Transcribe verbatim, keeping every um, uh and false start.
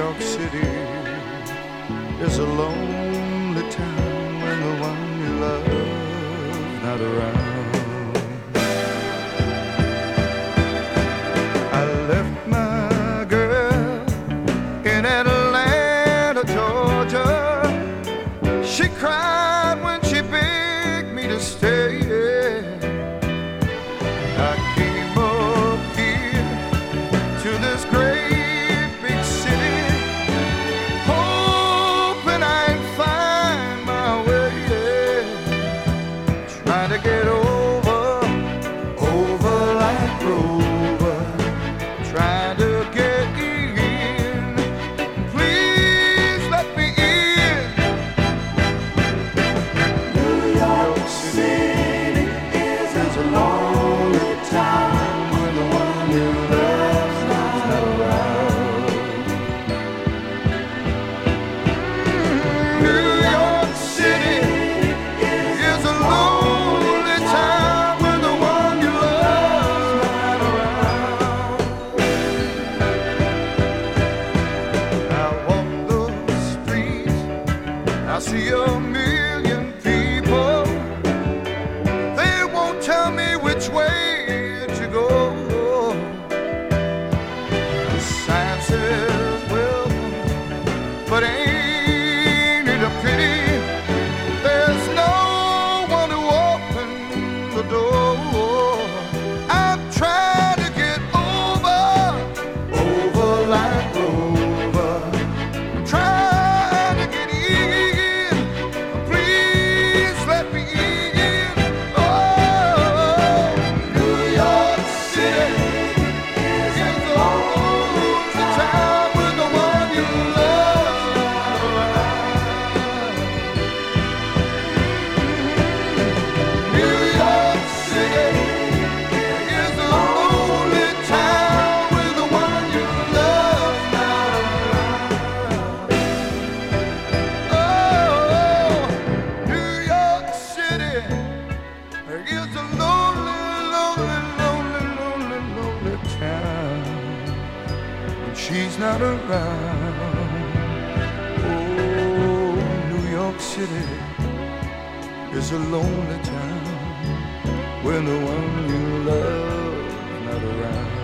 York City is a lonely town when the one you love's not around. I left my girl in Atlanta, Georgia. She cried when she begged me to stay. I came up here to this great big city, hoping I'd find my way, trying to get over, over like Rover, trying to get in. Please let me in. New York City is as a lonely town when the one you love's not around. New York City is a lonely town when the one you love's not around. I walk the streets, I see a million people. They won't tell me which way to go. The sign says welcome, but ain't it a pity there's no one to open the door. I'm trying to get over, over like Rover. I'm trying to get in. Please let me in. Oh, New York City is a lonely town with the one you love around. New York City is a lonely town with the one you love not around. Oh, New York City is a lonely, lonely, lonely, lonely, lonely town when she's not around. Oh, New York City is a lonely town when the one you love not around.